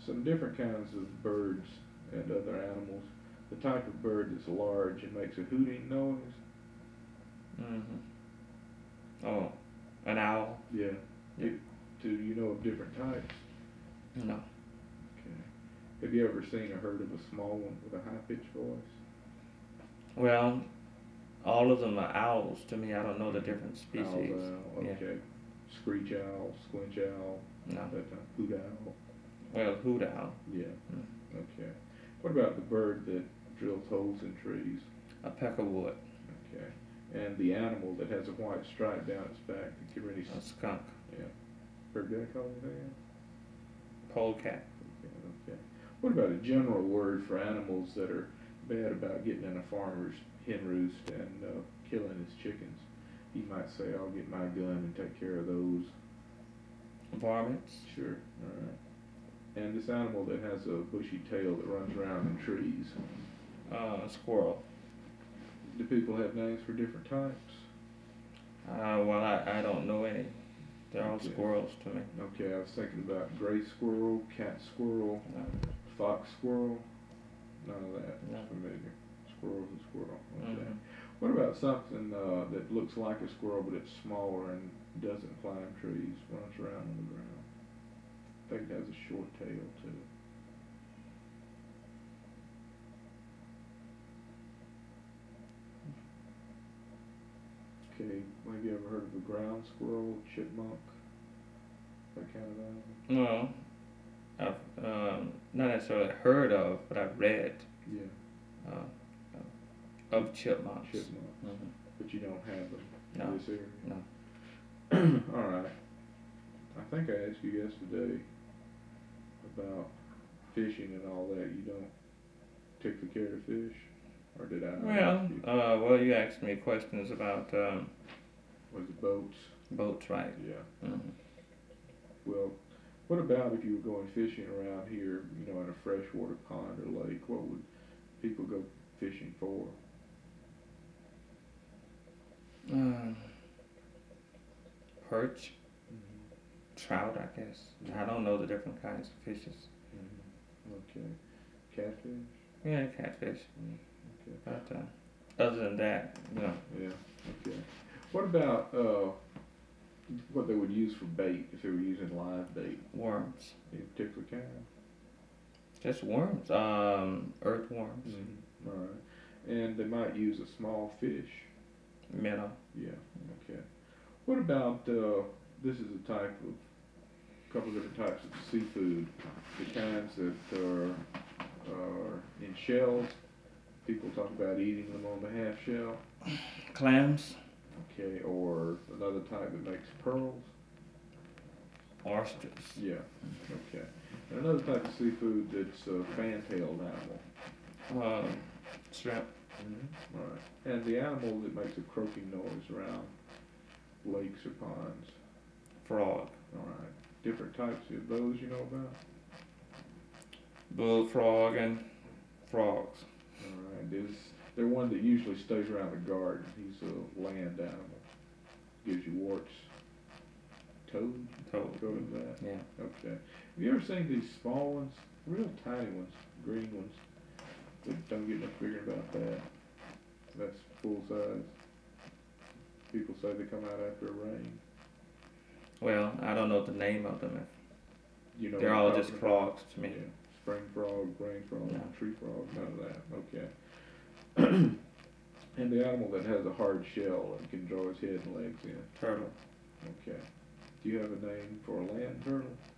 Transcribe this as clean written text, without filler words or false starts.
some different kinds of birds and other animals. The type of bird that's large and makes a hooting noise. Mm-hmm. Oh, an owl? Yeah. Yeah. Do you know of different types? No. Okay. Have you ever seen or heard of a small one with a high pitched voice? Well, all of them are owls to me. I don't know the different Owl, species. Yeah. okay. Screech owl, squinch owl, No. that type. Hoot owl. Well, hoot owl. Yeah. Mm. Okay. What about the bird that drills holes in trees? A peckerwood. Okay. And the animal that has a white stripe down its back that can really. A skunk. Yeah. Heard that called anything Polecat. else? Okay. What about a general word for animals that are bad about getting in a farmer's hen roost and killing his chickens? You might say, "I'll get my gun and take care of those." Varmints. Sure. All right. And this animal that has a bushy tail that runs around in trees. Squirrel. Do people have names for different types? Well, I don't know any. They're all Okay. squirrels to me. Okay, I was thinking about gray squirrel, cat squirrel, No. fox squirrel. None of that No. is familiar. Squirrel's a squirrel. Okay. Mhm. What about something that looks like a squirrel but it's smaller and doesn't climb trees, runs around on the ground? I think it has a short tail too. Okay, have you ever heard of a ground squirrel, chipmunk, that kind of animal? No, I've not necessarily heard of, but I've read Yeah, uh, of chipmunks. chipmunks. Mhm. But you don't have them No. in this area? No. All right. I think I asked you yesterday about fishing and all that. You don't particularly care to fish? Or did I not Well, ask you? well, you asked me questions about Was it boats? boats, right? Yeah. Mhm. Well, what about if you were going fishing around here, you know, in a freshwater pond or lake? What would people go fishing for? Um, perch, Mm-hmm. trout, I guess. Yeah. I don't know the different kinds of fishes. Okay. Catfish? Yeah, catfish. Okay. But other than that, Yeah. Okay. What about what they would use for bait if they were using live bait? worms. Any particular kind? Just worms. Earthworms. Mm-hmm. All right. And they might use a small fish. Minnow. Yeah. Okay. What about this is a type of couple different types of seafood. The kinds that are in shells. People talk about eating them on the half shell. Clams. Okay. Or another type that makes pearls. Oysters. Yeah. Okay. And another type of seafood that's a fan-tailed animal. Shrimp. Mm-hmm. All right. And the animal that makes a croaking noise around lakes or ponds. Frog. All right. Different types of those you know about. Bullfrog and frogs. All right. They're one that usually stays around the garden. He's a land animal. Gives you warts. Toad. Toad. Go to that. Yeah. Okay. Have you ever seen these small ones? Real tiny ones, green ones. That don't get much bigger than about that. That's full size. People say they come out after a rain. Well, I don't know the name of them. You know They're what I'm all talking just about? frogs to me. Yeah. Spring frog, rain frog, No. tree frog, none of that. Okay. And the animal that has a hard shell and can draw his head and legs in. Turtle. Okay. Do you have a name for a land turtle?